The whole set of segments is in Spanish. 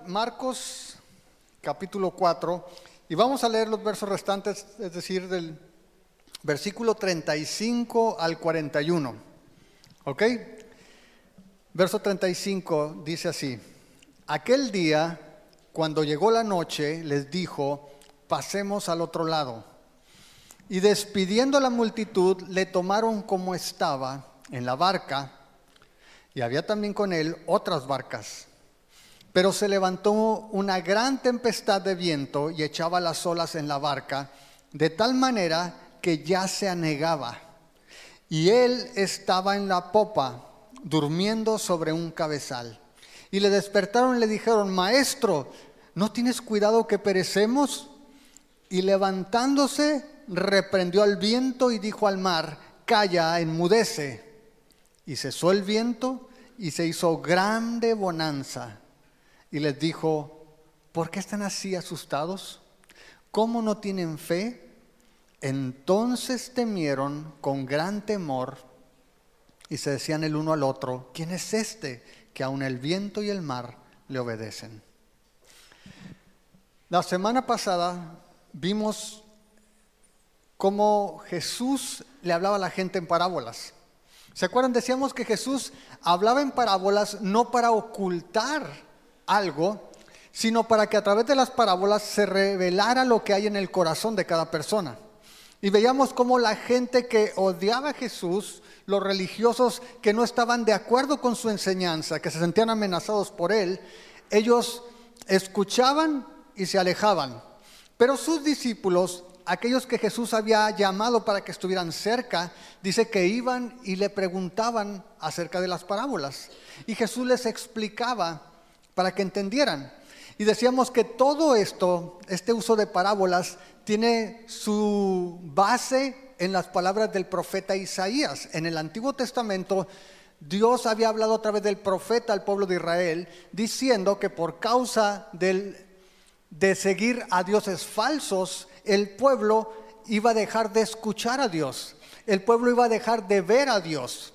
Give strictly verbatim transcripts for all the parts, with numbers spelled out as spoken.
Marcos capítulo cuatro y vamos a leer los versos restantes, es decir, del versículo treinta y cinco al cuarenta y uno. ¿Ok? Verso treinta y cinco dice así: Aquel día, cuando llegó la noche, les dijo: pasemos al otro lado. Y despidiendo a la multitud, le tomaron como estaba en la barca, y había también con él otras barcas. Pero se levantó una gran tempestad de viento y echaba las olas en la barca, de tal manera que ya se anegaba. Y él estaba en la popa, durmiendo sobre un cabezal. Y le despertaron y le dijeron: Maestro, ¿no tienes cuidado que perecemos? Y levantándose, reprendió al viento y dijo al mar: Calla, enmudece. Y cesó el viento y se hizo grande bonanza. Y les dijo: ¿por qué están así asustados? ¿Cómo no tienen fe? Entonces temieron con gran temor y se decían el uno al otro: ¿quién es este que aun el viento y el mar le obedecen? La semana pasada vimos cómo Jesús le hablaba a la gente en parábolas. ¿Se acuerdan? Decíamos que Jesús hablaba en parábolas no para ocultar algo, sino para que a través de las parábolas se revelara lo que hay en el corazón de cada persona. Y veíamos cómo la gente que odiaba a Jesús, los religiosos que no estaban de acuerdo con su enseñanza, que se sentían amenazados por él, ellos escuchaban y se alejaban. Pero sus discípulos, aquellos que Jesús había llamado para que estuvieran cerca, dice que iban y le preguntaban acerca de las parábolas. Y Jesús les explicaba para que entendieran. Y decíamos que todo esto, este uso de parábolas, tiene su base en las palabras del profeta Isaías. En el Antiguo Testamento, Dios había hablado a través del profeta al pueblo de Israel, diciendo que por causa del, de seguir a dioses falsos, el pueblo iba a dejar de escuchar a Dios. El pueblo iba a dejar de ver a Dios.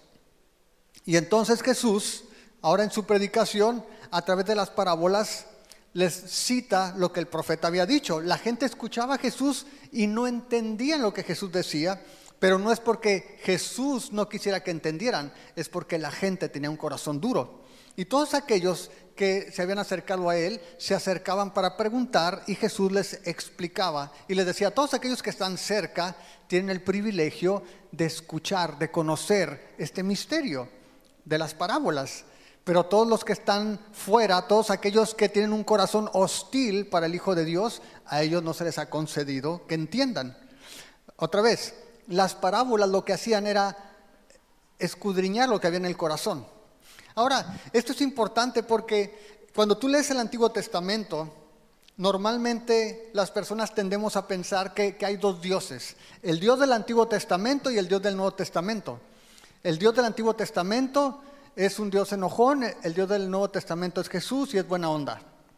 Y entonces Jesús, ahora en su predicación, a través de las parábolas, les cita lo que el profeta había dicho. La gente escuchaba a Jesús y no entendían lo que Jesús decía, pero no es porque Jesús no quisiera que entendieran, es porque la gente tenía un corazón duro. Y todos aquellos que se habían acercado a él, se acercaban para preguntar y Jesús les explicaba y les decía: todos aquellos que están cerca tienen el privilegio de escuchar, de conocer este misterio de las parábolas. Pero todos los que están fuera, todos aquellos que tienen un corazón hostil para el Hijo de Dios, a ellos no se les ha concedido que entiendan. Otra vez, las parábolas lo que hacían era escudriñar lo que había en el corazón. Ahora, esto es importante porque cuando tú lees el Antiguo Testamento, normalmente las personas tendemos a pensar que, que hay dos dioses: el Dios del Antiguo Testamento y el Dios del Nuevo Testamento. El Dios del Antiguo Testamento es un Dios enojón, el Dios del Nuevo Testamento es Jesús y es buena onda.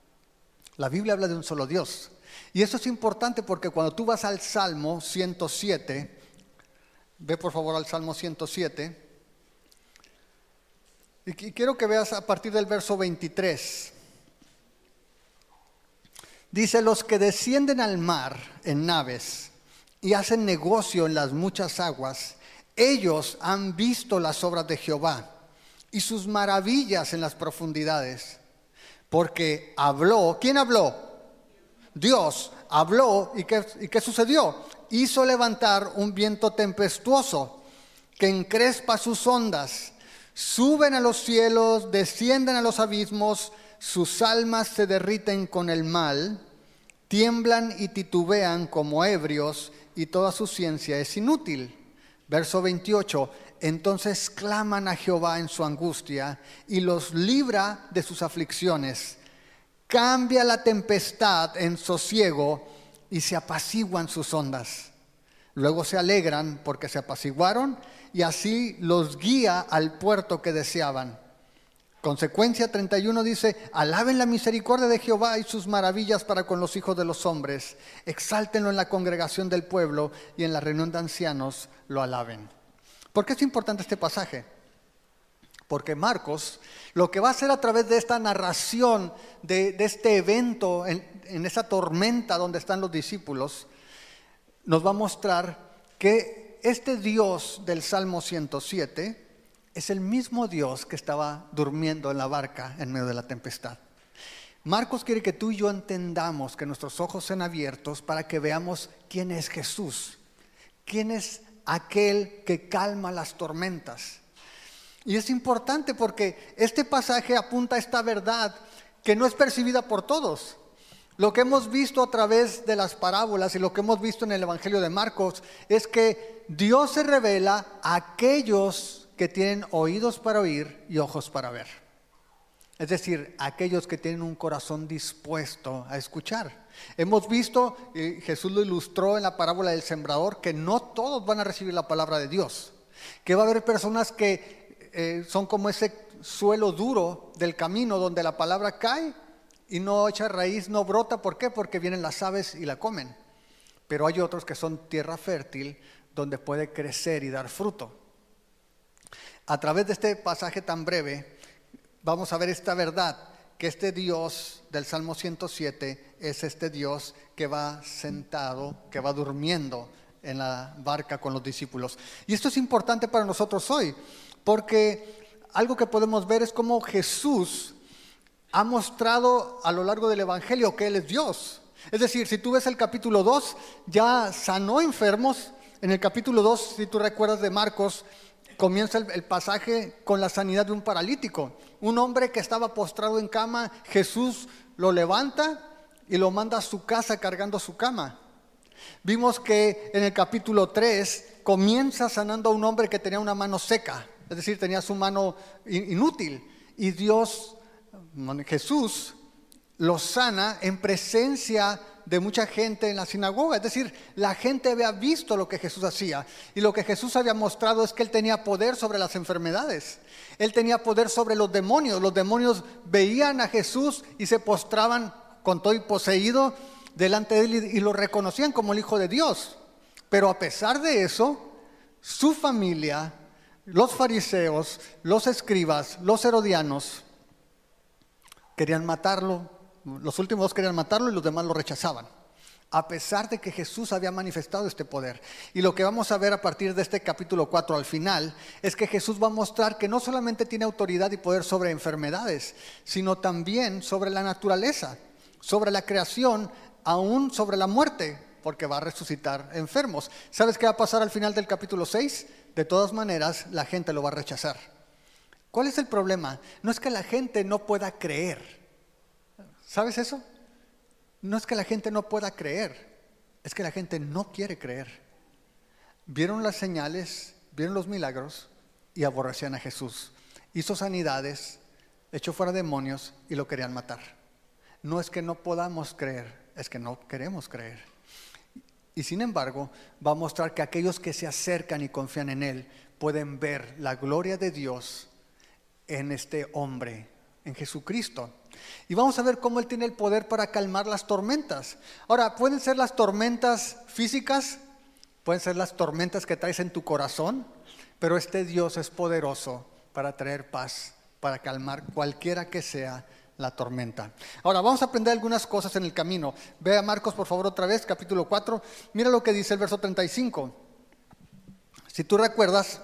La Biblia habla de un solo Dios. Y eso es importante porque cuando tú vas al Salmo ciento siete, ve por favor al Salmo ciento siete, y quiero que veas a partir del verso veintitrés. Dice: los que descienden al mar en naves y hacen negocio en las muchas aguas, ellos han visto las obras de Jehová y sus maravillas en las profundidades. Porque habló, ¿quién habló? Dios habló. ¿Y qué, y qué sucedió? Hizo levantar un viento tempestuoso que encrespa sus ondas. Suben a los cielos, descienden a los abismos, sus almas se derriten con el mal, tiemblan y titubean como ebrios, y toda su ciencia es inútil. Verso veintiocho: entonces claman a Jehová en su angustia y los libra de sus aflicciones. Cambia la tempestad en sosiego y se apaciguan sus ondas. Luego se alegran porque se apaciguaron y así los guía al puerto que deseaban. Consecuencia treinta y uno dice: alaben la misericordia de Jehová y sus maravillas para con los hijos de los hombres. Exáltenlo en la congregación del pueblo y en la reunión de ancianos lo alaben. ¿Por qué es importante este pasaje? Porque Marcos lo que va a hacer a través de esta narración, de, de este evento, en, en esa tormenta donde están los discípulos, nos va a mostrar que este Dios del Salmo ciento siete es el mismo Dios que estaba durmiendo en la barca en medio de la tempestad. Marcos quiere que tú y yo entendamos, que nuestros ojos sean abiertos para que veamos quién es Jesús, quién es aquel que calma las tormentas. Y es importante porque este pasaje apunta a esta verdad que no es percibida por todos. Lo que hemos visto a través de las parábolas y lo que hemos visto en el Evangelio de Marcos es que Dios se revela a aquellos que tienen oídos para oír y ojos para ver. Es decir, aquellos que tienen un corazón dispuesto a escuchar. Hemos visto, y Jesús lo ilustró en la parábola del sembrador, que no todos van a recibir la palabra de Dios. Que va a haber personas que eh, son como ese suelo duro del camino donde la palabra cae y no echa raíz, no brota. ¿Por qué? Porque vienen las aves y la comen. Pero hay otros que son tierra fértil donde puede crecer y dar fruto. A través de este pasaje tan breve vamos a ver esta verdad, que este Dios del Salmo ciento siete es este Dios que va sentado, que va durmiendo en la barca con los discípulos. Y esto es importante para nosotros hoy, porque algo que podemos ver es cómo Jesús ha mostrado a lo largo del Evangelio que Él es Dios. Es decir, si tú ves el capítulo dos, ya sanó enfermos. En el capítulo dos, si tú recuerdas de Marcos, comienza el, el pasaje con la sanidad de un paralítico. Un hombre que estaba postrado en cama, Jesús lo levanta y lo manda a su casa cargando su cama. Vimos que en el capítulo tres comienza sanando a un hombre que tenía una mano seca, es decir, tenía su mano inútil. Y Dios, Jesús, lo sana en presencia de mucha gente en la sinagoga. Es decir, la gente había visto lo que Jesús hacía, y lo que Jesús había mostrado es que Él tenía poder sobre las enfermedades. Él tenía poder sobre los demonios. Los demonios veían a Jesús y se postraban con todo y poseído delante de Él y, y lo reconocían como el Hijo de Dios. Pero a pesar de eso, su familia, los fariseos, los escribas, los herodianos querían matarlo. Los últimos dos querían matarlo y los demás lo rechazaban, a pesar de que Jesús había manifestado este poder. Y lo que vamos a ver a partir de este capítulo cuatro al final es que Jesús va a mostrar que no solamente tiene autoridad y poder sobre enfermedades, sino también sobre la naturaleza, sobre la creación, aún sobre la muerte, porque va a resucitar enfermos. ¿Sabes qué va a pasar al final del capítulo seis? De todas maneras, la gente lo va a rechazar. ¿Cuál es el problema? No es que la gente no pueda creer. ¿Sabes eso? No es que la gente no pueda creer, es que la gente no quiere creer. Vieron las señales, vieron los milagros y aborrecían a Jesús. Hizo sanidades, echó fuera demonios y lo querían matar. No es que no podamos creer, es que no queremos creer. Y sin embargo, va a mostrar que aquellos que se acercan y confían en Él pueden ver la gloria de Dios en este hombre, en Jesucristo. Y vamos a ver cómo Él tiene el poder para calmar las tormentas. Ahora, pueden ser las tormentas físicas, pueden ser las tormentas que traes en tu corazón, pero este Dios es poderoso para traer paz, para calmar cualquiera que sea la tormenta. Ahora, vamos a aprender algunas cosas en el camino. Ve a Marcos, por favor, otra vez, capítulo cuatro. Mira lo que dice el verso treinta y cinco. Si tú recuerdas,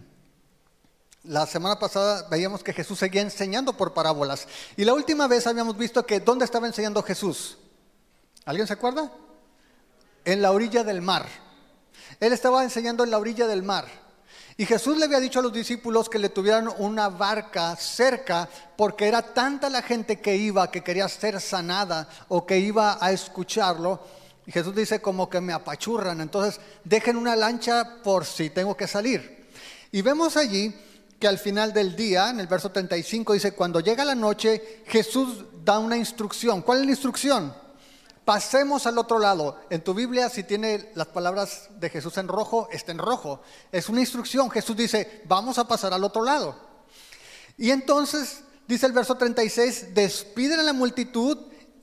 la semana pasada veíamos que Jesús seguía enseñando por parábolas. Y la última vez habíamos visto que ¿dónde estaba enseñando Jesús? ¿Alguien se acuerda? En la orilla del mar. Él estaba enseñando en la orilla del mar. Y Jesús le había dicho a los discípulos que le tuvieran una barca cerca, porque era tanta la gente que iba, que quería ser sanada o que iba a escucharlo. Y Jesús dice como que me apachurran, entonces dejen una lancha por si tengo que salir. Y vemos allí que al final del día, en el verso treinta y cinco, dice, cuando llega la noche, Jesús da una instrucción. ¿Cuál es la instrucción? Pasemos al otro lado. En tu Biblia, si tiene las palabras de Jesús en rojo, está en rojo. Es una instrucción. Jesús dice, vamos a pasar al otro lado. Y entonces, dice el verso treinta y seis, despiden a la multitud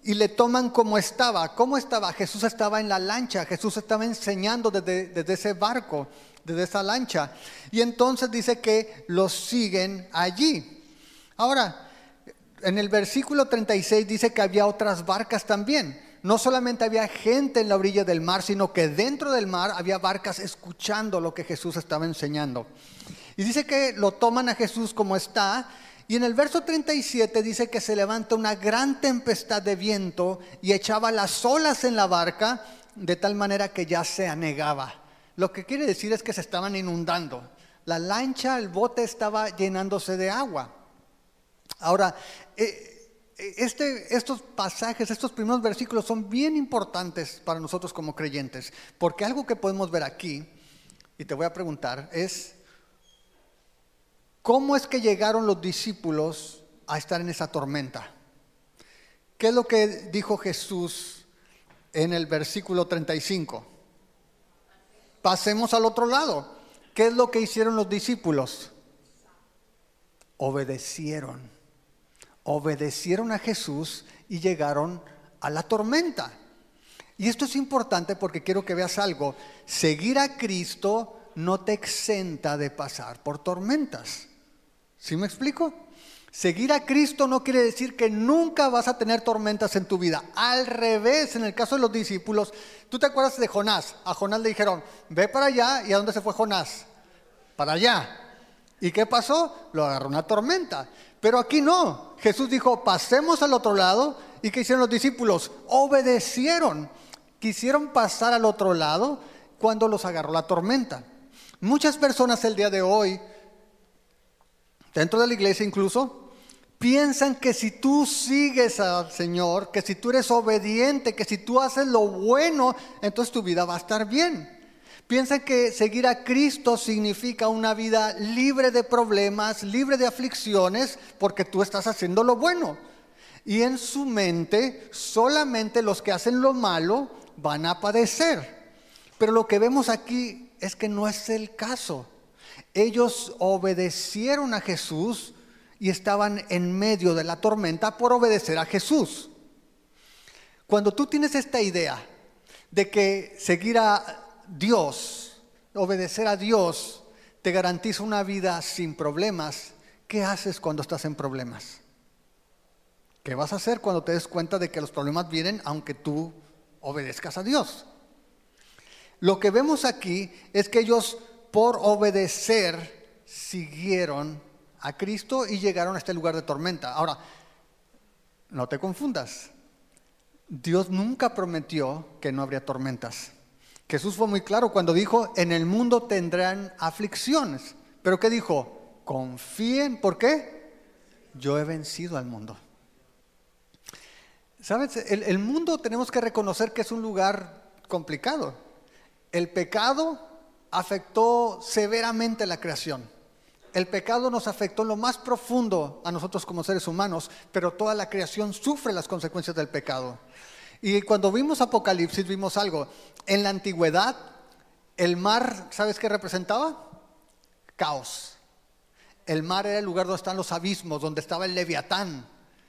y le toman como estaba. ¿Cómo estaba? Jesús estaba en la lancha, Jesús estaba enseñando desde, desde ese barco, desde esa lancha. Y entonces dice que los siguen allí. Ahora, en el versículo treinta y seis dice que había otras barcas también. No solamente había gente en la orilla del mar, sino que dentro del mar había barcas escuchando lo que Jesús estaba enseñando. Y dice que lo toman a Jesús como está. Y en el verso treinta y siete dice que se levanta una gran tempestad de viento y echaba las olas en la barca de tal manera que ya se anegaba. Lo que quiere decir es que se estaban inundando. La lancha, el bote estaba llenándose de agua. Ahora, este, estos pasajes, estos primeros versículos son bien importantes para nosotros como creyentes, porque algo que podemos ver aquí, y te voy a preguntar, es ¿cómo es que llegaron los discípulos a estar en esa tormenta? ¿Qué es lo que dijo Jesús en el versículo treinta y cinco? Pasemos al otro lado. ¿Qué es lo que hicieron los discípulos? Obedecieron. Obedecieron a Jesús y llegaron a la tormenta. Y esto es importante porque quiero que veas algo. Seguir a Cristo no te exenta de pasar por tormentas. ¿Sí me explico? Seguir a Cristo no quiere decir que nunca vas a tener tormentas en tu vida. Al revés, en el caso de los discípulos, ¿tú te acuerdas de Jonás? A Jonás le dijeron, ve para allá. ¿Y a dónde se fue Jonás? Para allá. ¿Y qué pasó? Lo agarró una tormenta. Pero aquí no. Jesús dijo, pasemos al otro lado. ¿Y qué hicieron los discípulos? Obedecieron. Quisieron pasar al otro lado cuando los agarró la tormenta. Muchas personas el día de hoy, dentro de la iglesia incluso, piensan que si tú sigues al Señor, que si tú eres obediente, que si tú haces lo bueno, entonces tu vida va a estar bien. Piensan que seguir a Cristo significa una vida libre de problemas, libre de aflicciones, porque tú estás haciendo lo bueno. Y en su mente, solamente los que hacen lo malo van a padecer. Pero lo que vemos aquí es que no es el caso. Ellos obedecieron a Jesús y estaban en medio de la tormenta por obedecer a Jesús. Cuando tú tienes esta idea de que seguir a Dios, obedecer a Dios, te garantiza una vida sin problemas, ¿qué haces cuando estás en problemas? ¿Qué vas a hacer cuando te des cuenta de que los problemas vienen aunque tú obedezcas a Dios? Lo que vemos aquí es que ellos, por obedecer, siguieron a Cristo y llegaron a este lugar de tormenta. Ahora, no te confundas. Dios nunca prometió que no habría tormentas. Jesús fue muy claro cuando dijo, en el mundo tendrán aflicciones. ¿Pero qué dijo? Confíen, ¿por qué? Yo he vencido al mundo. ¿Sabes? El, el mundo tenemos que reconocer que es un lugar complicado. El pecado afectó severamente la creación. El pecado nos afectó en lo más profundo a nosotros como seres humanos, pero toda la creación sufre las consecuencias del pecado. Y cuando vimos Apocalipsis vimos algo. En la antigüedad, el mar, ¿sabes qué representaba? Caos. El mar era el lugar donde están los abismos, donde estaba el Leviatán.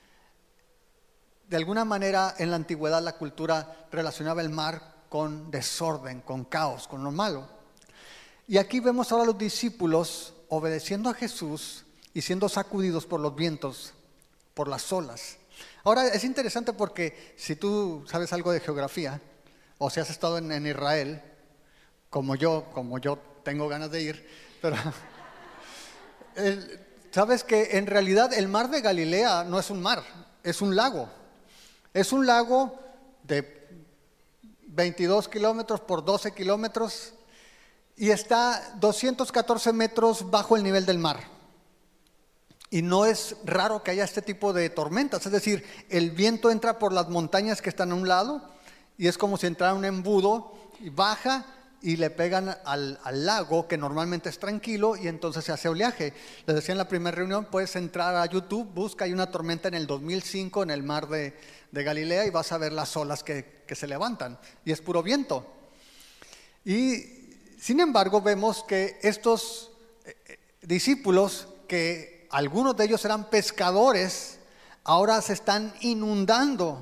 De alguna manera, en la antigüedad la cultura relacionaba el mar con desorden, con caos, con lo malo. Y aquí vemos ahora a los discípulos obedeciendo a Jesús y siendo sacudidos por los vientos, por las olas. Ahora es interesante porque si tú sabes algo de geografía, o si has estado en, en Israel, como yo, como yo tengo ganas de ir, pero el, sabes que en realidad el mar de Galilea no es un mar, es un lago. Es un lago de veintidós kilómetros por doce kilómetros y está doscientos catorce metros bajo el nivel del mar. Y no es raro que haya este tipo de tormentas, es decir, el viento entra por las montañas que están a un lado y es como si entrara un embudo y baja y le pegan al, al lago que normalmente es tranquilo y entonces se hace oleaje. Les decía en la primera reunión, puedes entrar a YouTube, busca, hay una tormenta en el dos mil cinco en el mar de, de Galilea y vas a ver las olas que, que se levantan y es puro viento. Y sin embargo vemos que estos eh, discípulos, que algunos de ellos eran pescadores, ahora se están inundando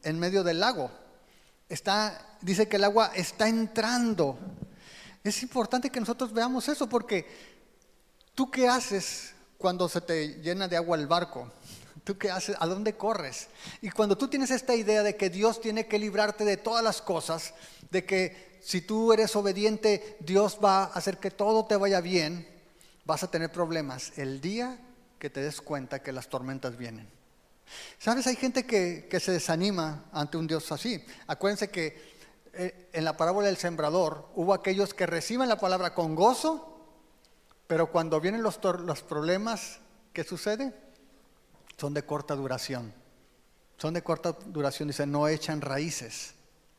en medio del lago. Está, dice que el agua está entrando. Es importante que nosotros veamos eso, porque ¿tú qué haces cuando se te llena de agua el barco? ¿Tú qué haces? ¿A dónde corres? Y cuando tú tienes esta idea de que Dios tiene que librarte de todas las cosas, de que si tú eres obediente, Dios va a hacer que todo te vaya bien, vas a tener problemas el día que te des cuenta que las tormentas vienen. ¿Sabes? Hay gente que, que se desanima ante un Dios así. Acuérdense que eh, en la parábola del sembrador hubo aquellos que reciben la palabra con gozo, pero cuando vienen los, los problemas, ¿qué sucede? Son de corta duración. Son de corta duración, dice, no echan raíces.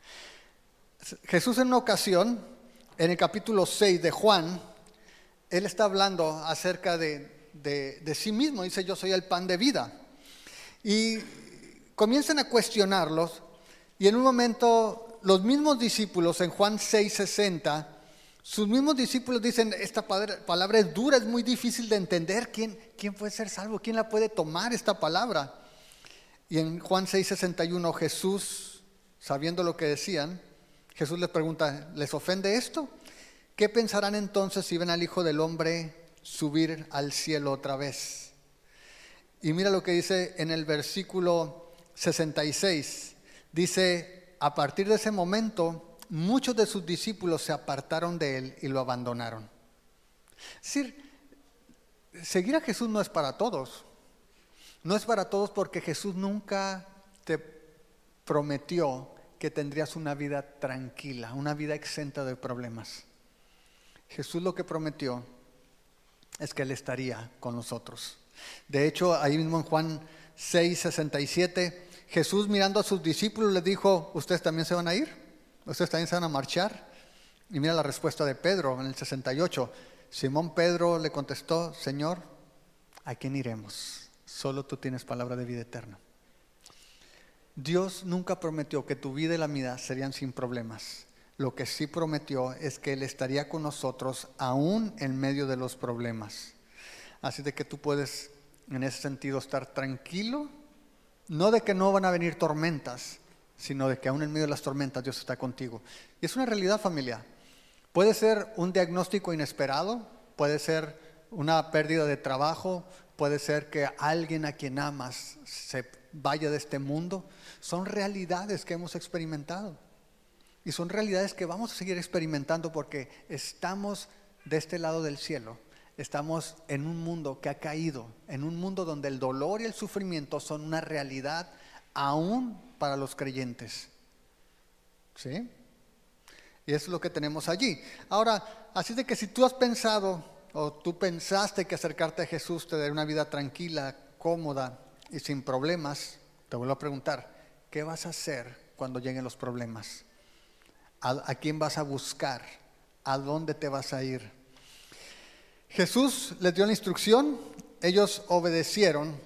Jesús en una ocasión, en el capítulo seis de Juan, Él está hablando acerca de, de, de sí mismo. Dice, yo soy el pan de vida. Y comienzan a cuestionarlos, y en un momento los mismos discípulos en Juan seis sesenta, sus mismos discípulos dicen, esta palabra es dura, es muy difícil de entender. ¿Quién, quién puede ser salvo? ¿Quién la puede tomar esta palabra? Y en Juan seis sesenta y uno, Jesús, sabiendo lo que decían, Jesús les pregunta, ¿les ofende esto? ¿Qué pensarán entonces si ven al Hijo del Hombre subir al cielo otra vez? Y mira lo que dice en el versículo sesenta y seis. Dice, a partir de ese momento, muchos de sus discípulos se apartaron de él y lo abandonaron. Es decir, seguir a Jesús no es para todos. No es para todos, porque Jesús nunca te prometió que tendrías una vida tranquila, una vida exenta de problemas. Jesús lo que prometió es que Él estaría con nosotros. De hecho, ahí mismo en Juan seis sesenta y siete, Jesús, mirando a sus discípulos, les dijo, ¿ustedes también se van a ir? ¿Ustedes también se van a marchar? Y mira la respuesta de Pedro en el sesenta y ocho. Simón Pedro le contestó, Señor, ¿a quién iremos? Solo tú tienes palabra de vida eterna. Dios nunca prometió que tu vida y la mía serían sin problemas. Lo que sí prometió es que Él estaría con nosotros aún en medio de los problemas. Así de que tú puedes en ese sentido estar tranquilo, no de que no van a venir tormentas, sino de que aún en medio de las tormentas Dios está contigo. Y es una realidad, familia. Puede ser un diagnóstico inesperado, puede ser una pérdida de trabajo, puede ser que alguien a quien amas se vaya de este mundo. Son realidades que hemos experimentado. Y son realidades que vamos a seguir experimentando porque estamos de este lado del cielo. Estamos en un mundo que ha caído, en un mundo donde el dolor y el sufrimiento son una realidad aún para los creyentes. ¿Sí? Y eso es lo que tenemos allí. Ahora, así de que si tú has pensado o tú pensaste que acercarte a Jesús te daría una vida tranquila, cómoda y sin problemas, te vuelvo a preguntar, ¿qué vas a hacer cuando lleguen los problemas? ¿A, a quién vas a buscar? ¿A dónde te vas a ir? Jesús les dio la instrucción, ellos obedecieron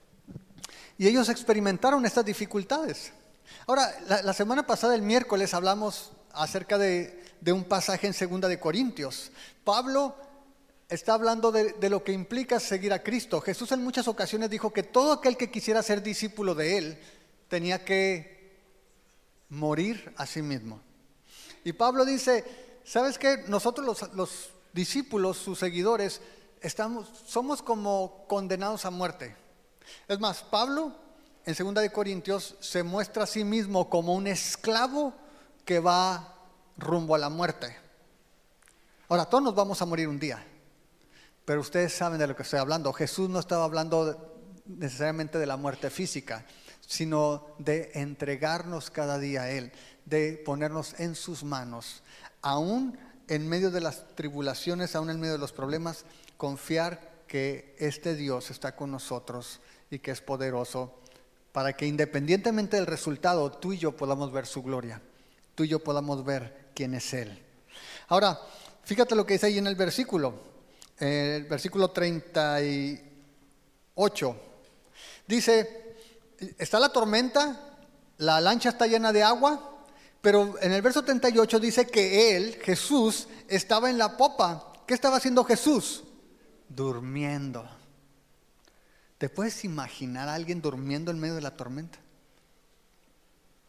y ellos experimentaron estas dificultades. Ahora, la, la semana pasada, el miércoles, hablamos acerca de, de un pasaje en Segunda de Corintios. Pablo está hablando de, de lo que implica seguir a Cristo. Jesús en muchas ocasiones dijo que todo aquel que quisiera ser discípulo de Él tenía que morir a sí mismo. Y Pablo dice, ¿sabes qué? Nosotros los, los discípulos, sus seguidores, estamos, somos como condenados a muerte. Es más, Pablo en Segunda de Corintios se muestra a sí mismo como un esclavo que va rumbo a la muerte. Ahora, todos nos vamos a morir un día, pero ustedes saben de lo que estoy hablando. Jesús no estaba hablando necesariamente de la muerte física, sino de entregarnos cada día a Él, de ponernos en sus manos, aún en medio de las tribulaciones, aún en medio de los problemas, confiar que este Dios está con nosotros y que es poderoso para que independientemente del resultado, tú y yo podamos ver su gloria, tú y yo podamos ver quién es Él. Ahora, fíjate lo que dice ahí en el versículo, el versículo treinta y ocho. Dice, está la tormenta, la lancha está llena de agua, pero en el verso treinta y ocho dice que Él, Jesús, estaba en la popa. ¿Qué estaba haciendo Jesús? Durmiendo. ¿Te puedes imaginar a alguien durmiendo en medio de la tormenta?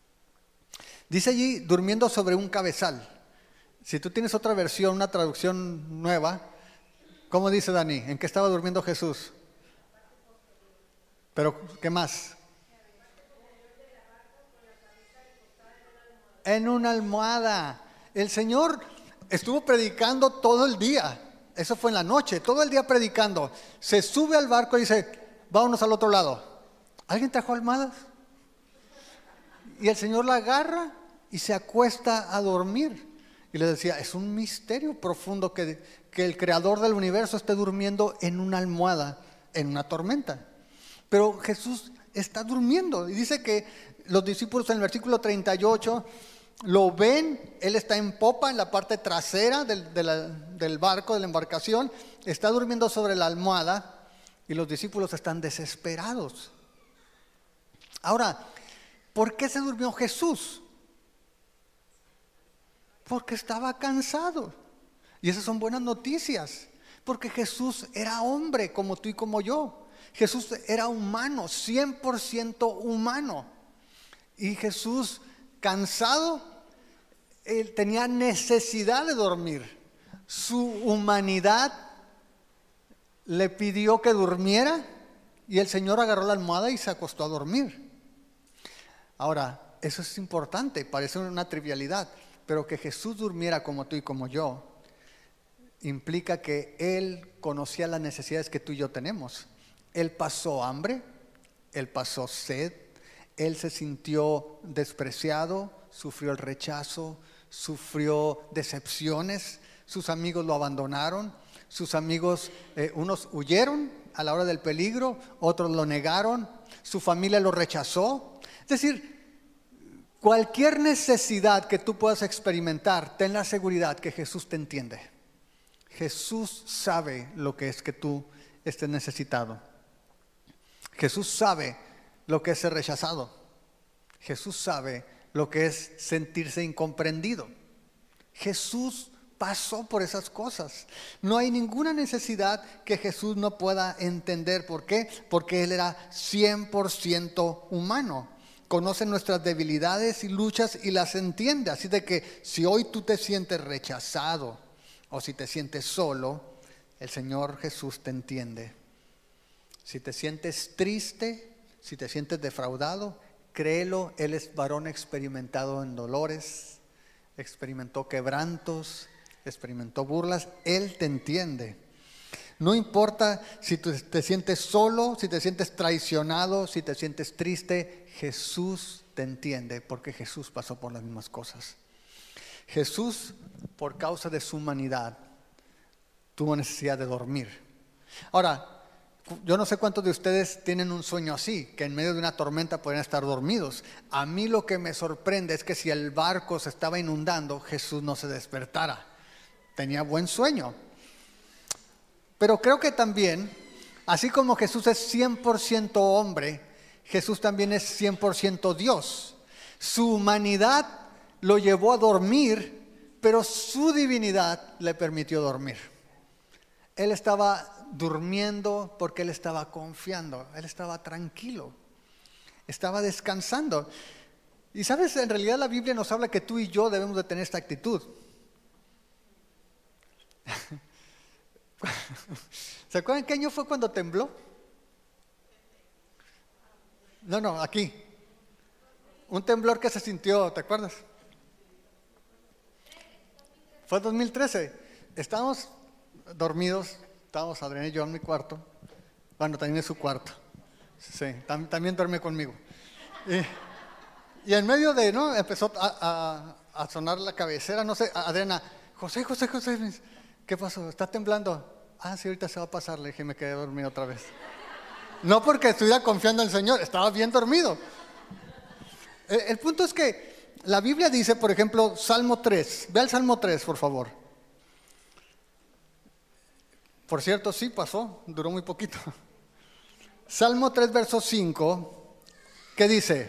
Dice allí, durmiendo sobre un cabezal. Si tú tienes otra versión, una traducción nueva, ¿cómo dice Dani? ¿En qué estaba durmiendo Jesús? Pero, ¿qué más? En una almohada. El Señor estuvo predicando todo el día. Eso fue en la noche, todo el día predicando. Se sube al barco y dice, vámonos al otro lado. ¿Alguien trajo almohadas? Y el Señor la agarra y se acuesta a dormir. Y les decía, es un misterio profundo que, que el creador del universo esté durmiendo en una almohada, en una tormenta. Pero Jesús está durmiendo. Y dice que los discípulos en el versículo treinta y ocho lo ven, él está en popa, en la parte trasera del, de la, del barco, de la embarcación, está durmiendo sobre la almohada y los discípulos están desesperados. Ahora, ¿por qué se durmió Jesús? Porque estaba cansado. Y esas son buenas noticias, porque Jesús era hombre como tú y como yo. Jesús era humano, cien por ciento humano. Y Jesús, cansado, él tenía necesidad de dormir. Su humanidad le pidió que durmiera y el Señor agarró la almohada y se acostó a dormir. Ahora, eso es importante, parece una trivialidad, pero que Jesús durmiera como tú y como yo implica que Él conocía las necesidades que tú y yo tenemos. Él pasó hambre, Él pasó sed, Él se sintió despreciado, sufrió el rechazo, sufrió decepciones, sus amigos lo abandonaron, sus amigos, eh, unos huyeron a la hora del peligro, otros lo negaron, su familia lo rechazó. Es decir, cualquier necesidad que tú puedas experimentar, ten la seguridad que Jesús te entiende. Jesús sabe lo que es que tú estés necesitado. Jesús sabe lo que es ser rechazado. Jesús sabe lo que es sentirse incomprendido. Jesús pasó por esas cosas. No hay ninguna necesidad que Jesús no pueda entender. ¿Por qué? Porque Él era cien por ciento humano. Conoce nuestras debilidades y luchas y las entiende. Así de que si hoy tú te sientes rechazado o si te sientes solo, el Señor Jesús te entiende. Si te sientes triste, si te sientes defraudado, créelo, Él es varón experimentado en dolores, experimentó quebrantos, experimentó burlas, Él te entiende. No importa si tú te sientes solo, si te sientes traicionado, si te sientes triste, Jesús te entiende porque Jesús pasó por las mismas cosas. Jesús, por causa de su humanidad, tuvo necesidad de dormir. Ahora, yo no sé cuántos de ustedes tienen un sueño así, que en medio de una tormenta pueden estar dormidos. A mí lo que me sorprende es que si el barco se estaba inundando, Jesús no se despertara. Tenía buen sueño. Pero creo que también, así como Jesús es cien por ciento hombre, Jesús también es cien por ciento Dios. Su humanidad lo llevó a dormir, pero su divinidad le permitió dormir. Él estaba durmiendo porque Él estaba confiando, Él estaba tranquilo, estaba descansando. Y sabes, en realidad la Biblia nos habla que tú y yo debemos de tener esta actitud. ¿Se acuerdan qué año fue cuando tembló? No, no, aquí. Un temblor que se sintió, ¿te acuerdas? Fue dos mil trece. Estábamos dormidos, estábamos Adriana y yo en mi cuarto. Bueno, también en su cuarto. Sí, tam, también duerme conmigo. Y, y en medio de, ¿no? Empezó a, a, a sonar la cabecera, no sé, Adriana, José, José, José, ¿qué pasó? ¿Está temblando? Ah, sí, ahorita se va a pasar, le dije, me quedé dormido otra vez. No porque estuviera confiando en el Señor, estaba bien dormido. El, el punto es que la Biblia dice, por ejemplo, Salmo tres. Ve al Salmo tres, por favor. Por cierto, sí pasó, duró muy poquito. Salmo tres, verso cinco, ¿qué dice?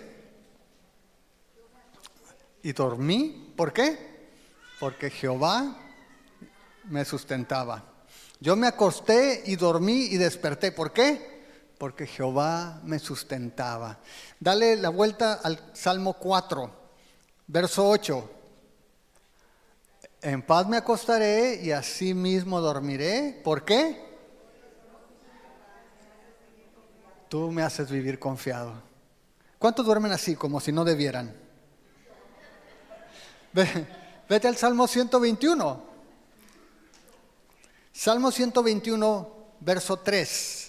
Y dormí, ¿por qué? Porque Jehová me sustentaba. Yo me acosté y dormí y desperté. ¿Por qué? Porque Jehová me sustentaba. Dale la vuelta al Salmo cuatro. Verso ocho. En paz me acostaré y así mismo dormiré. ¿Por qué? Tú me haces vivir confiado. ¿Cuántos duermen así, como si no debieran? Ve, vete al Salmo ciento veintiuno. Salmo ciento veintiuno, verso tres.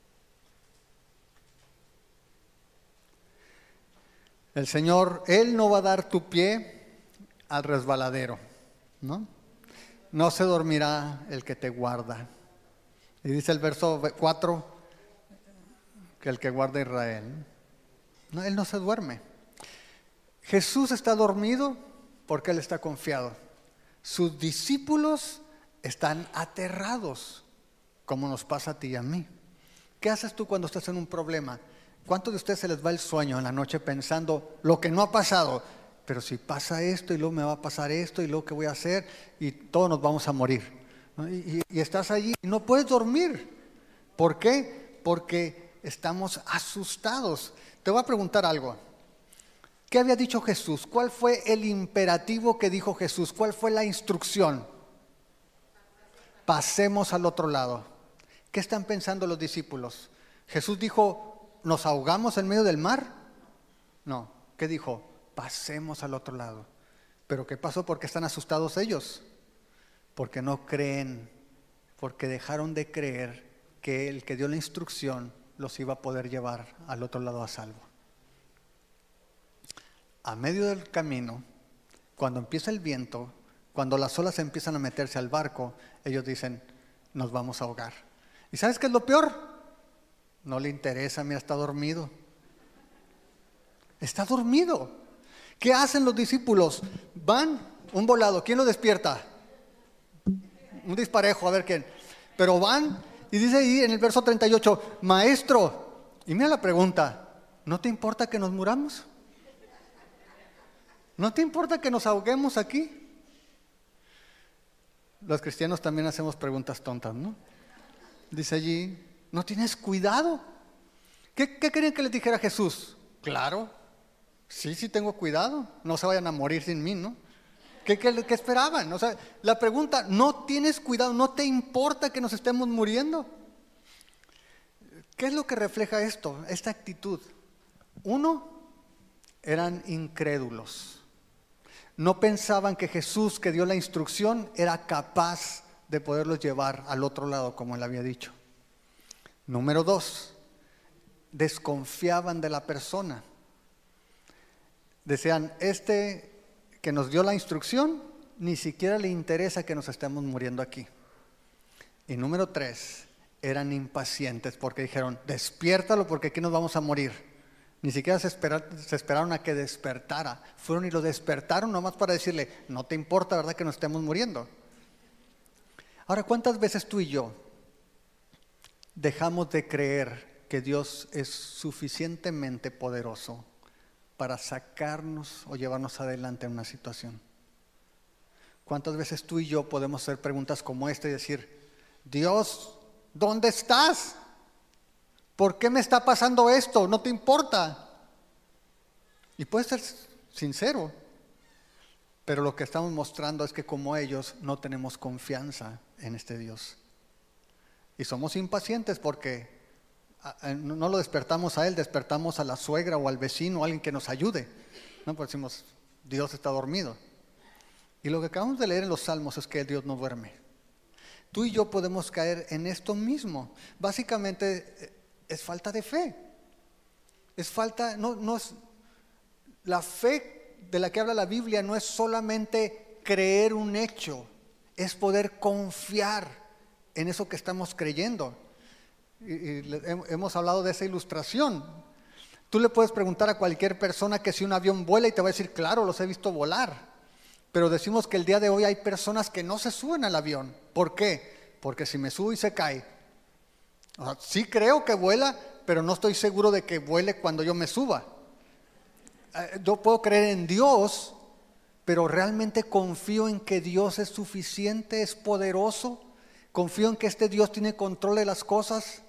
El Señor, Él no va a dar tu pie al resbaladero, ¿no? No se dormirá el que te guarda. Y dice el verso cuatro, que el que guarda a Israel, no, Él no se duerme. Jesús está dormido porque Él está confiado. Sus discípulos están aterrados, como nos pasa a ti y a mí. ¿Qué haces tú cuando estás en un problema? ¿Cuántos de ustedes se les va el sueño en la noche pensando lo que no ha pasado? Pero si pasa esto y luego me va a pasar esto y luego qué voy a hacer y todos nos vamos a morir, ¿no? y, y, y estás allí y no puedes dormir. ¿Por qué? Porque estamos asustados. Te voy a preguntar algo. ¿Qué había dicho Jesús? ¿Cuál fue el imperativo que dijo Jesús? ¿Cuál fue la instrucción? Pasemos al otro lado. ¿Qué están pensando los discípulos? Jesús dijo, ¿nos ahogamos en medio del mar? No. ¿Qué dijo? Pasemos al otro lado. ¿Pero qué pasó? ¿Por qué están asustados ellos? Porque no creen, porque dejaron de creer que el que dio la instrucción los iba a poder llevar al otro lado a salvo. A medio del camino, cuando empieza el viento, cuando las olas empiezan a meterse al barco, ellos dicen, nos vamos a ahogar. ¿Y sabes qué es lo peor? No le interesa, mira, está dormido. Está dormido. ¿Qué hacen los discípulos? Van, un volado, ¿quién lo despierta? Un disparejo, a ver quién. Pero van, y dice ahí en el verso treinta y ocho, maestro, y mira la pregunta, ¿no te importa que nos muramos? ¿No te importa que nos ahoguemos aquí? Los cristianos también hacemos preguntas tontas, ¿no? Dice allí, ¿no tienes cuidado? ¿Qué, qué querían que les dijera Jesús? Claro, sí, sí tengo cuidado, no se vayan a morir sin mí, ¿no? ¿Qué, qué, qué esperaban? O sea, la pregunta, ¿no tienes cuidado? ¿No te importa que nos estemos muriendo? ¿Qué es lo que refleja esto, esta actitud? Uno, eran incrédulos. No pensaban que Jesús, que dio la instrucción, era capaz de poderlos llevar al otro lado, como él había dicho. Número dos, desconfiaban de la persona. Decían, este que nos dio la instrucción, ni siquiera le interesa que nos estemos muriendo aquí. Y número tres, eran impacientes porque dijeron, despiértalo porque aquí nos vamos a morir. Ni siquiera se, espera, se esperaron a que despertara. Fueron y lo despertaron nomás para decirle, no te importa, ¿verdad?, que nos estemos muriendo. Ahora, ¿cuántas veces tú y yo dejamos de creer que Dios es suficientemente poderoso para sacarnos o llevarnos adelante en una situación? ¿Cuántas veces tú y yo podemos hacer preguntas como esta y decir, Dios, ¿dónde estás? ¿Por qué me está pasando esto? ¿No te importa? Y puedes ser sincero, pero lo que estamos mostrando es que como ellos no tenemos confianza en este Dios. Y somos impacientes porque no lo despertamos a Él, despertamos a la suegra o al vecino, a alguien que nos ayude. No, pues decimos, Dios está dormido. Y lo que acabamos de leer en los Salmos es que Dios no duerme. Tú y yo podemos caer en esto mismo. Básicamente es falta de fe. Es falta, no, no es, la fe de la que habla la Biblia no es solamente creer un hecho, es poder confiar en eso que estamos creyendo. Y, y hemos hablado de esa ilustración. Tú le puedes preguntar a cualquier persona que si un avión vuela y te va a decir, claro, los he visto volar. Pero decimos que el día de hoy hay personas que no se suben al avión. ¿Por qué? Porque si me subo y se cae. O sea, sí creo que vuela, pero no estoy seguro de que vuele cuando yo me suba. Eh, yo puedo creer en Dios, pero realmente confío en que Dios es suficiente, es poderoso. Confío en que este Dios tiene control de las cosas.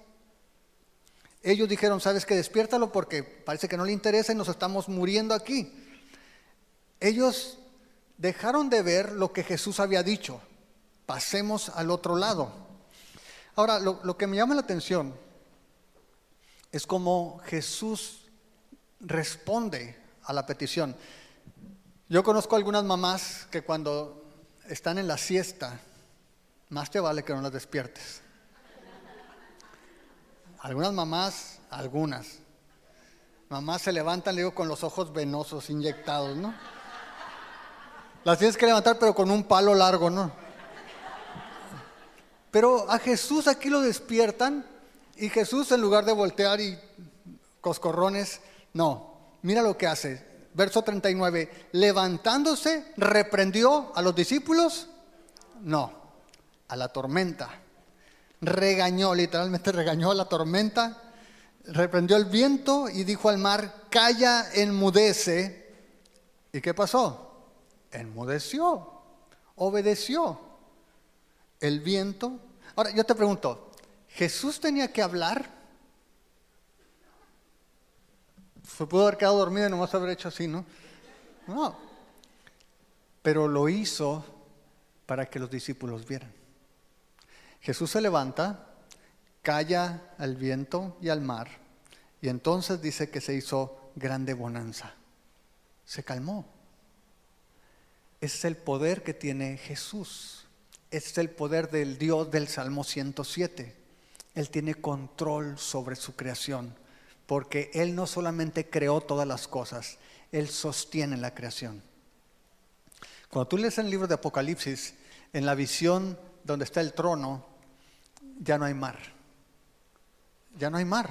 Ellos dijeron, ¿sabes qué? Despiértalo porque parece que no le interesa y nos estamos muriendo aquí. ellos dejaron de ver lo que Jesús había dicho. Pasemos al otro lado. Ahora, lo, lo que me llama la atención es cómo Jesús responde a la petición. Yo conozco algunas mamás que cuando están en la siesta, más te vale que no las despiertes. Algunas mamás, algunas. Mamás se levantan, le digo, con los ojos venosos, inyectados, ¿no? Las tienes que levantar, pero con un palo largo, ¿no? Pero a Jesús aquí lo despiertan y Jesús, en lugar de voltear y coscorrones, no, mira lo que hace. Verso treinta y nueve, levantándose, reprendió a los discípulos, no, a la tormenta. Regañó, literalmente regañó a la tormenta, reprendió el viento y dijo al mar, calla, enmudece. ¿Y qué pasó? Enmudeció, obedeció el viento. Ahora yo te pregunto, ¿Jesús tenía que hablar? Se pudo haber quedado dormido y nomás haber hecho así, ¿no? No, pero lo hizo para que los discípulos vieran. Jesús se levanta, calla al viento y al mar, y entonces dice que se hizo grande bonanza. Se calmó. Ese es el poder que tiene Jesús. Ese es el poder del Dios del Salmo ciento siete. Él tiene control sobre su creación, porque Él no solamente creó todas las cosas, Él sostiene la creación. Cuando tú lees el libro de Apocalipsis, en la visión donde está el trono, ya no hay mar. Ya no hay mar,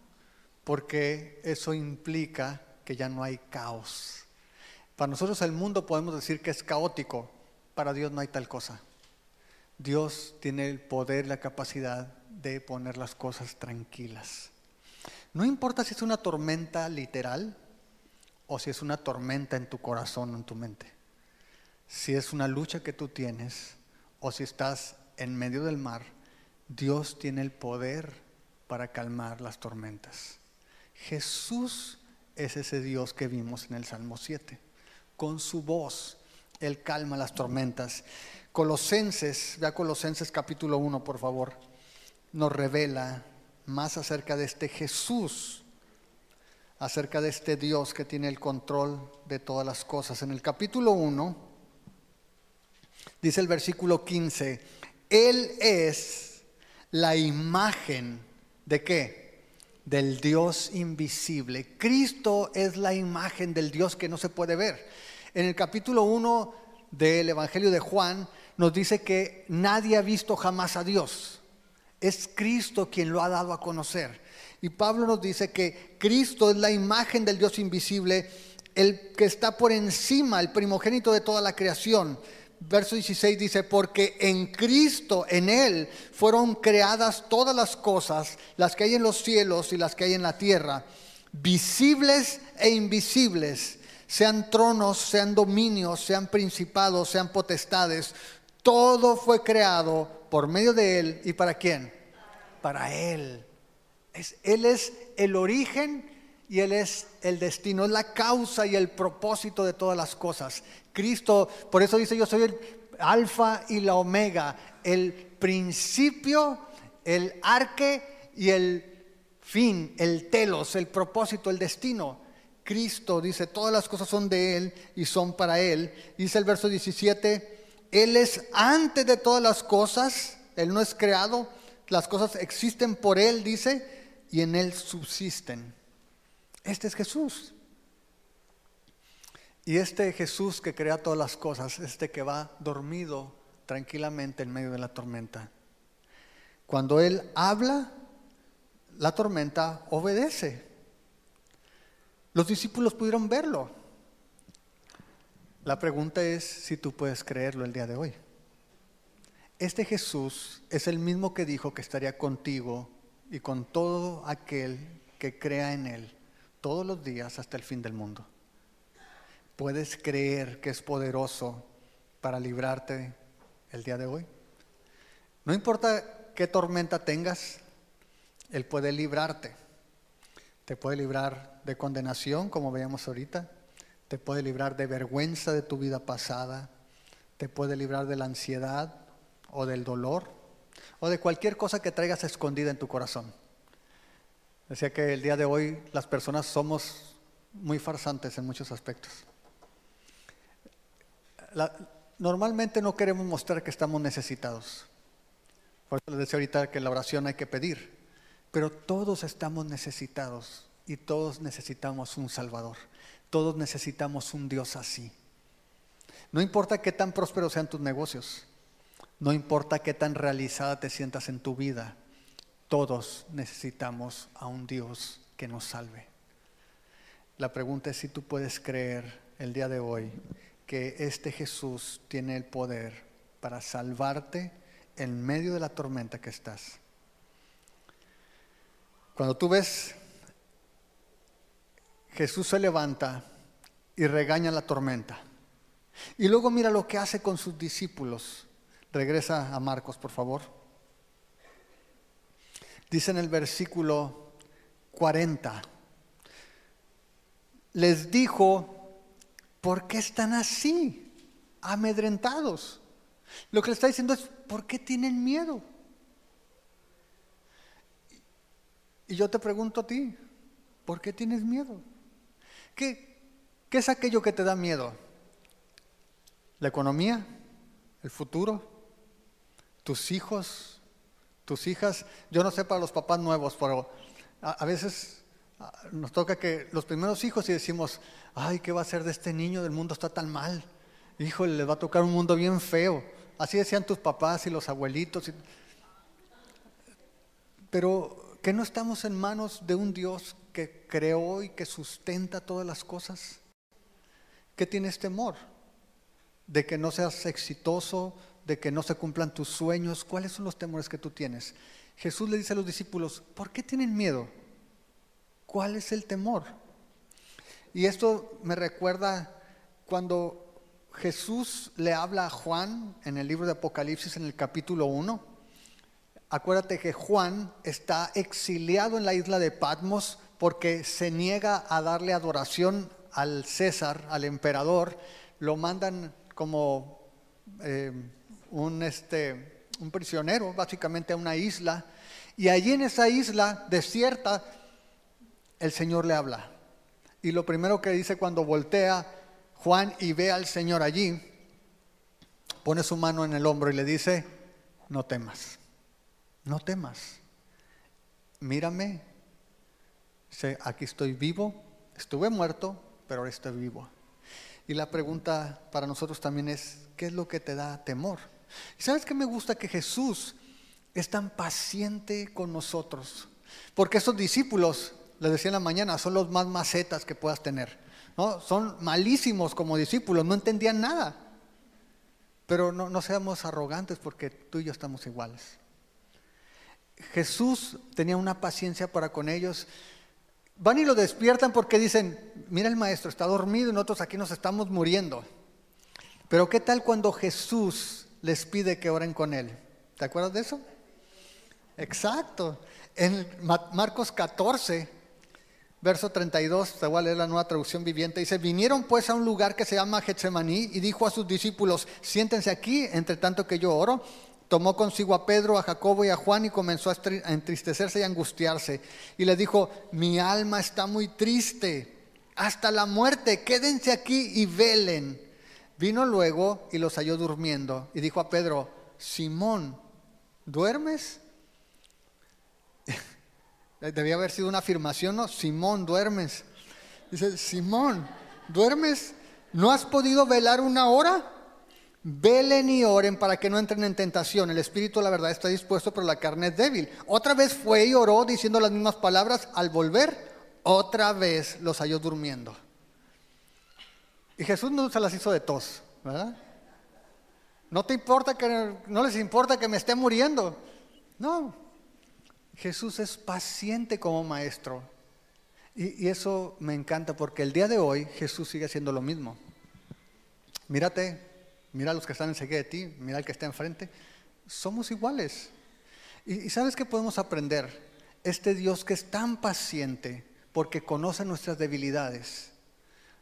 porque eso implica que ya no hay caos. Para nosotros el mundo podemos decir que es caótico, para Dios no hay tal cosa. Dios tiene el poder, la capacidad de poner las cosas tranquilas. No importa si es una tormenta literal o si es una tormenta en tu corazón o en tu mente. Si es una lucha que tú tienes o si estás en medio del mar, Dios tiene el poder para calmar las tormentas. Jesús es ese Dios que vimos en el Salmo siete. Con su voz, Él calma las tormentas. Colosenses, vea Colosenses capítulo uno, por favor, nos revela más acerca de este Jesús, acerca de este Dios que tiene el control de todas las cosas. En el capítulo uno, dice el versículo quince, Él es la imagen ¿de qué? Del Dios invisible. Cristo es la imagen del Dios que no se puede ver. En el capítulo uno del Evangelio de Juan nos dice que nadie ha visto jamás a Dios. Es Cristo quien lo ha dado a conocer. Y Pablo nos dice que Cristo es la imagen del Dios invisible, el que está por encima, el primogénito de toda la creación. Verso dieciséis dice, porque en Cristo, en Él, fueron creadas todas las cosas, las que hay en los cielos y las que hay en la tierra, visibles e invisibles, sean tronos, sean dominios, sean principados, sean potestades. Todo fue creado por medio de Él. ¿Y para quién? Para Él. Es, Él es el origen y Él es el destino, es la causa y el propósito de todas las cosas. Cristo, por eso dice, yo soy el alfa y la omega, el principio, el arque y el fin, el telos, el propósito, el destino. Cristo dice, todas las cosas son de Él y son para Él. Dice el verso diecisiete, Él es antes de todas las cosas, Él no es creado, las cosas existen por Él, dice, y en Él subsisten. Este es Jesús. Y este Jesús que crea todas las cosas, este que va dormido tranquilamente en medio de la tormenta. Cuando Él habla, la tormenta obedece. Los discípulos pudieron verlo. La pregunta es si tú puedes creerlo el día de hoy. Este Jesús es el mismo que dijo que estaría contigo y con todo aquel que crea en Él todos los días hasta el fin del mundo. ¿Puedes creer que es poderoso para librarte el día de hoy? No importa qué tormenta tengas, Él puede librarte. Te puede librar de condenación, como veíamos ahorita. te puede librar de vergüenza de tu vida pasada, te puede librar de la ansiedad o del dolor o de cualquier cosa que traigas escondida en tu corazón. Decía que el día de hoy las personas somos muy farsantes en muchos aspectos. La, normalmente no queremos mostrar que estamos necesitados. Por eso les decía ahorita que en la oración hay que pedir. Pero todos estamos necesitados y todos necesitamos un Salvador. Todos necesitamos un Dios así. No importa qué tan prósperos sean tus negocios. No importa qué tan realizada te sientas en tu vida. Todos necesitamos a un Dios que nos salve. La pregunta es si tú puedes creer el día de hoy que este Jesús tiene el poder para salvarte en medio de la tormenta que estás. Cuando tú ves, Jesús se levanta y regaña la tormenta. Y luego mira lo que hace con sus discípulos. Regresa a Marcos, por favor. Dice en el versículo cuarenta, les dijo, ¿por qué están así, amedrentados? Lo que le está diciendo es, ¿por qué tienen miedo? Y yo te pregunto a ti, ¿por qué tienes miedo? ¿Qué, qué es aquello que te da miedo? ¿La economía? ¿El futuro? ¿Tus hijos? ¿Tus hijas? Yo no sé para los papás nuevos, pero a, a veces a, nos toca que los primeros hijos y decimos, ay, ¿qué va a ser de este niño? El mundo está tan mal. Híjole, le va a tocar un mundo bien feo. Así decían tus papás y los abuelitos. Y... Pero, ¿que no estamos en manos de un Dios que creó y que sustenta todas las cosas? ¿Qué tienes temor? ¿De que no seas exitoso? ¿De que no se cumplan tus sueños? ¿Cuáles son los temores que tú tienes? Jesús le dice a los discípulos, ¿por qué tienen miedo? ¿Cuál es el temor? Y esto me recuerda cuando Jesús le habla a Juan en el libro de Apocalipsis en el capítulo uno. Acuérdate que Juan está exiliado en la isla de Patmos porque se niega a darle adoración al César, al emperador. Lo mandan como eh, un, este, un prisionero básicamente a una isla. Y allí en esa isla desierta el Señor le habla. Y lo primero que dice cuando voltea Juan y ve al Señor allí, pone su mano en el hombro y le dice, no temas. No temas, mírame, sé, aquí estoy vivo, estuve muerto, pero ahora estoy vivo. Y la pregunta para nosotros también es, ¿qué es lo que te da temor? ¿Y sabes qué me gusta? Que Jesús es tan paciente con nosotros, porque esos discípulos, les decía en la mañana, son los más macetas que puedas tener, ¿no? Son malísimos como discípulos, no entendían nada, pero no, no seamos arrogantes porque tú y yo estamos iguales. Jesús tenía una paciencia para con ellos. Van y lo despiertan porque dicen, mira el maestro está dormido y nosotros aquí nos estamos muriendo. Pero ¿qué tal cuando Jesús les pide que oren con él? ¿Te acuerdas de eso? Exacto. En Marcos catorce, verso treinta y dos, te voy a leer la Nueva Traducción Viviente. Dice, vinieron pues a un lugar que se llama Getsemaní y dijo a sus discípulos, siéntense aquí entre tanto que yo oro. Tomó consigo a Pedro, a Jacobo y a Juan y comenzó a entristecerse y a angustiarse. Y les dijo, mi alma está muy triste, hasta la muerte, quédense aquí y velen. Vino luego y los halló durmiendo. Y dijo a Pedro, Simón, ¿duermes? Debía haber sido una afirmación, ¿no? Simón, ¿duermes? Dice, Simón, ¿duermes? ¿No has podido velar una hora? Velen y oren para que no entren en tentación. El espíritu, la verdad, está dispuesto, pero la carne es débil. Otra vez fue y oró diciendo las mismas palabras. Al volver, otra vez los halló durmiendo. Y Jesús no se las hizo de tos, ¿verdad? No te importa que, no les importa que me esté muriendo. No. Jesús es paciente como maestro. Y, y eso me encanta porque el día de hoy Jesús sigue haciendo lo mismo. Mírate. Mira a los que están enseguida de ti, mira al que está enfrente. Somos iguales. ¿Y, y sabes qué podemos aprender? Este Dios que es tan paciente porque conoce nuestras debilidades,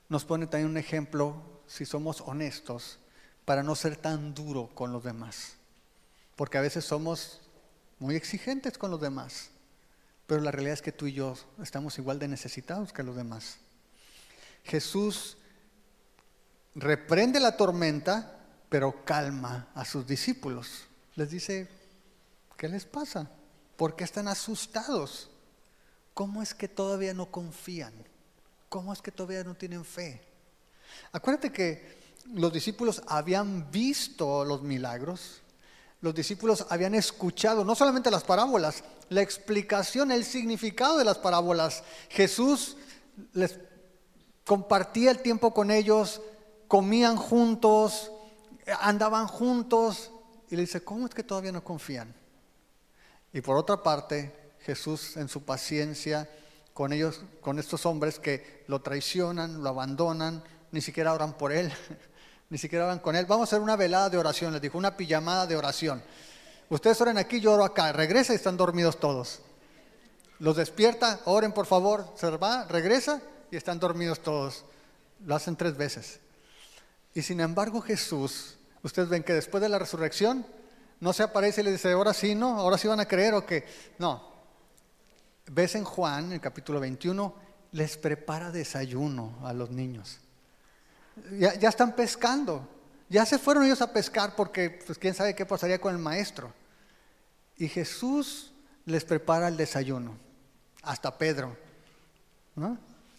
nos pone también un ejemplo, si somos honestos, para no ser tan duro con los demás. Porque a veces somos muy exigentes con los demás, pero la realidad es que tú y yo estamos igual de necesitados que los demás. Jesús reprende la tormenta, pero calma a sus discípulos. Les dice, ¿qué les pasa? ¿Por qué están asustados? ¿Cómo es que todavía no confían? ¿Cómo es que todavía no tienen fe? Acuérdate que los discípulos habían visto los milagros. Los discípulos habían escuchado no solamente las parábolas, la explicación, el significado de las parábolas. Jesús les compartía el tiempo con ellos, comían juntos, andaban juntos, y le dice, ¿cómo es que todavía no confían? Y por otra parte, Jesús en su paciencia con ellos, con estos hombres que lo traicionan, lo abandonan, ni siquiera oran por él, ni siquiera oran con él. Vamos a hacer una velada de oración, les dijo, una pijamada de oración. Ustedes oren aquí, yo oro acá. Regresa y están dormidos todos. Los despierta, oren por favor, se va, regresa y están dormidos todos. Lo hacen tres veces. Y sin embargo Jesús, ustedes ven que después de la resurrección, no se aparece y le dice, ahora sí, ¿no? Ahora sí van a creer o qué. No. Ves en Juan, en el capítulo veintiuno, les prepara desayuno a los niños. Ya, ya están pescando. Ya se fueron ellos a pescar porque pues quién sabe qué pasaría con el maestro. Y Jesús les prepara el desayuno. Hasta Pedro, ¿no?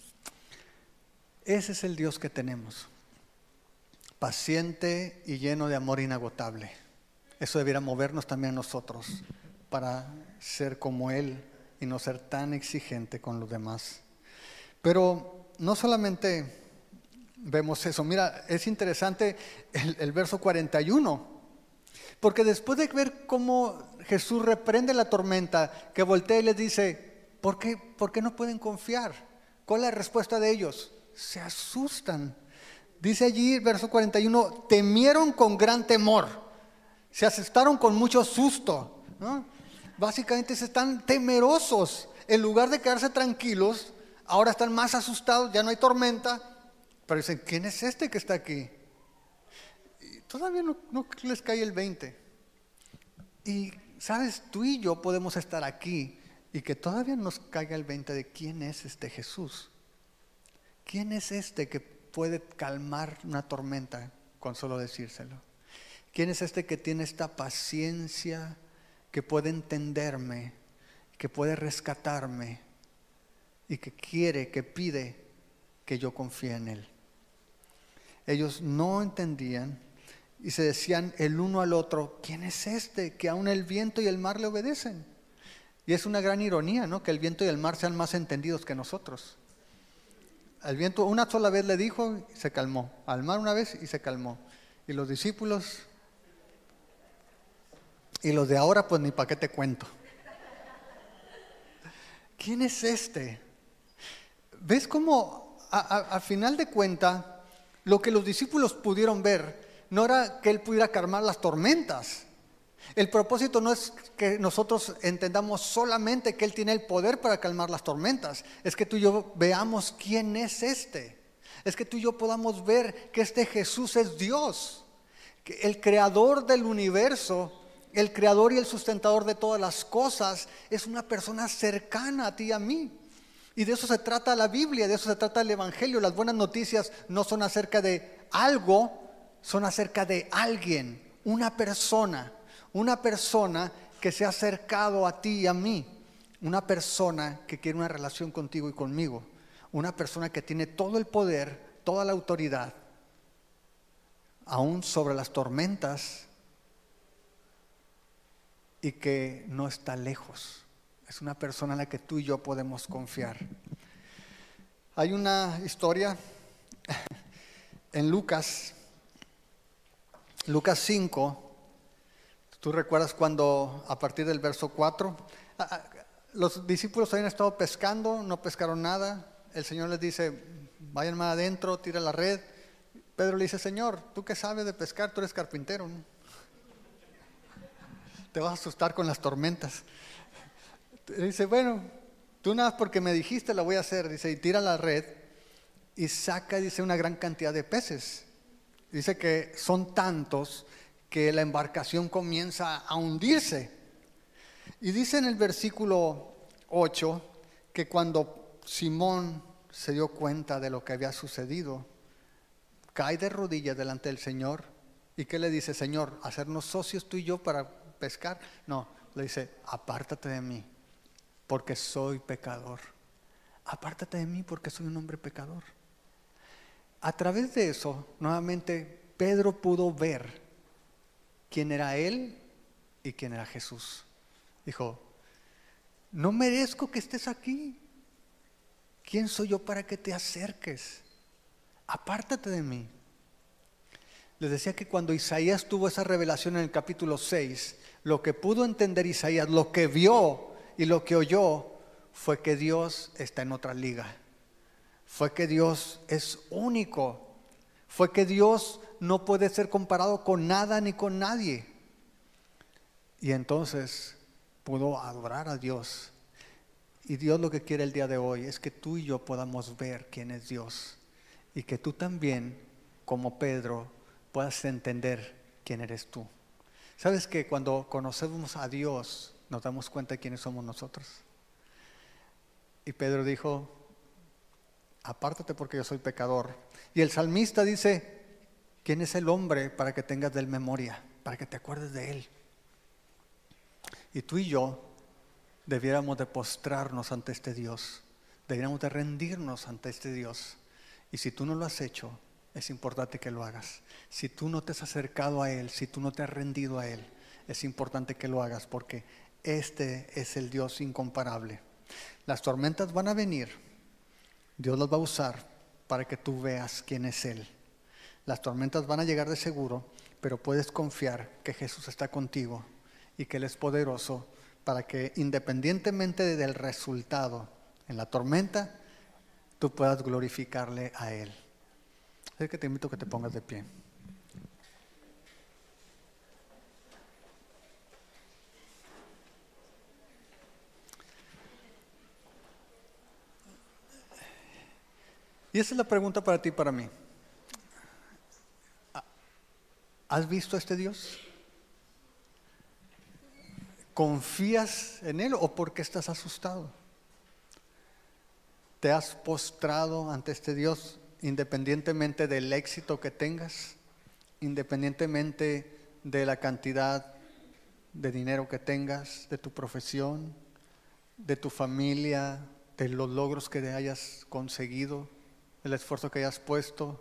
Ese es el Dios que tenemos. Paciente y lleno de amor inagotable. Eso debiera movernos también a nosotros para ser como Él y no ser tan exigente con los demás. Pero no solamente vemos eso. Mira, es interesante el, el verso cuarenta y uno. Porque después de ver cómo Jesús reprende la tormenta, que voltea y les dice, ¿por qué, por qué no pueden confiar? ¿Cuál es la respuesta de ellos? Se asustan. Dice allí, verso cuarenta y uno, temieron con gran temor. Se asustaron con mucho susto, ¿no? Básicamente se están temerosos. En lugar de quedarse tranquilos, ahora están más asustados, ya no hay tormenta. Pero dicen, ¿quién es este que está aquí? Y todavía no, no les cae el veinte. Y sabes, tú y yo podemos estar aquí y que todavía nos caiga el veinte de quién es este Jesús. ¿Quién es este que puede calmar una tormenta con solo decírselo? ¿Quién es este que tiene esta paciencia, que puede entenderme, que puede rescatarme y que quiere, que pide que yo confíe en Él? Ellos no entendían y se decían el uno al otro, ¿quién es este que aún el viento y el mar le obedecen? Y es una gran ironía, ¿no? Que el viento y el mar sean más entendidos que nosotros. Al viento una sola vez le dijo y se calmó, al mar una vez y se calmó. Y los discípulos y los de ahora pues ni para qué te cuento. ¿Quién es este? ¿Ves cómo al final de cuentas lo que los discípulos pudieron ver no era que Él pudiera calmar las tormentas? El propósito no es que nosotros entendamos solamente que Él tiene el poder para calmar las tormentas. Es que tú y yo veamos quién es este. Es que tú y yo podamos ver que este Jesús es Dios. Que el creador del universo, el creador y el sustentador de todas las cosas, es una persona cercana a ti y a mí. Y de eso se trata la Biblia, de eso se trata el Evangelio. Las buenas noticias no son acerca de algo, son acerca de alguien, una persona. Una persona que se ha acercado a ti y a mí. Una persona que quiere una relación contigo y conmigo. Una persona que tiene todo el poder, toda la autoridad, aún sobre las tormentas, y que no está lejos. Es una persona en la que tú y yo podemos confiar. Hay una historia en Lucas, Lucas cinco. ¿Tú recuerdas cuando a partir del verso cuatro, los discípulos habían estado pescando, no pescaron nada? El Señor les dice, vayan más adentro, tira la red. Pedro le dice, Señor, ¿tú qué sabes de pescar? Tú eres carpintero, ¿no? Te vas a asustar con las tormentas. Dice, bueno, tú nada más porque me dijiste la voy a hacer. Dice, y tira la red. y saca, dice, una gran cantidad de peces. Dice que son tantos que la embarcación comienza a hundirse. Y dice en el versículo ocho que cuando Simón se dio cuenta de lo que había sucedido, cae de rodillas delante del Señor. ¿Y qué le dice? Señor, ¿hacernos socios tú y yo para pescar? No, le dice, apártate de mí, porque soy pecador. Apártate de mí porque soy un hombre pecador. A través de eso, nuevamente, Pedro pudo ver quién era él y quién era Jesús. Dijo, no merezco que estés aquí. ¿Quién soy yo para que te acerques? Apártate de mí. Les decía que cuando Isaías tuvo esa revelación en el capítulo seis, lo que pudo entender Isaías, lo que vio y lo que oyó, fue que Dios está en otra liga. Fue que Dios es único. Fue que Dios no puede ser comparado con nada ni con nadie. Y entonces pudo adorar a Dios. Y Dios lo que quiere el día de hoy es que tú y yo podamos ver quién es Dios. Y que tú también, como Pedro, puedas entender quién eres tú. ¿Sabes que cuando conocemos a Dios nos damos cuenta de quiénes somos nosotros? Y Pedro dijo, apártate porque yo soy pecador. Y el salmista dice, ¿quién es el hombre para que tengas de él memoria? Para que te acuerdes de él. Y tú y yo debiéramos de postrarnos ante este Dios. Debiéramos de rendirnos ante este Dios. Y si tú no lo has hecho, es importante que lo hagas. Si tú no te has acercado a Él, si tú no te has rendido a Él, es importante que lo hagas porque este es el Dios incomparable. Las tormentas van a venir. Dios las va a usar para que tú veas quién es Él. Las tormentas van a llegar de seguro, pero puedes confiar que Jesús está contigo y que Él es poderoso para que independientemente del resultado en la tormenta, tú puedas glorificarle a Él. Así que te invito a que te pongas de pie. Y esa es la pregunta para ti y para mí. ¿Has visto a este Dios? ¿Confías en Él o por qué estás asustado? ¿Te has postrado ante este Dios independientemente del éxito que tengas? Independientemente de la cantidad de dinero que tengas, de tu profesión, de tu familia, de los logros que hayas conseguido, el esfuerzo que hayas puesto.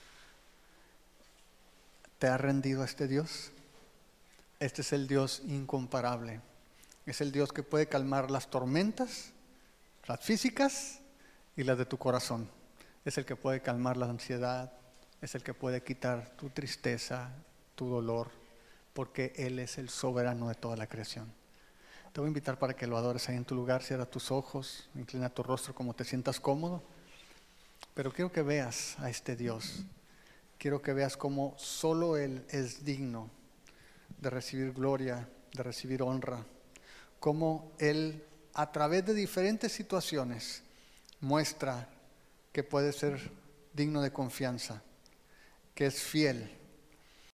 ¿Te has rendido a este Dios? Este es el Dios incomparable. Es el Dios que puede calmar las tormentas, las físicas y las de tu corazón. Es el que puede calmar la ansiedad, es el que puede quitar tu tristeza, tu dolor, porque Él es el soberano de toda la creación. Te voy a invitar para que lo adores ahí en tu lugar. Cierra tus ojos, inclina tu rostro como te sientas cómodo. Pero quiero que veas a este Dios. Quiero que veas cómo solo Él es digno de recibir gloria, de recibir honra. Cómo Él, a través de diferentes situaciones, muestra que puede ser digno de confianza, que es fiel,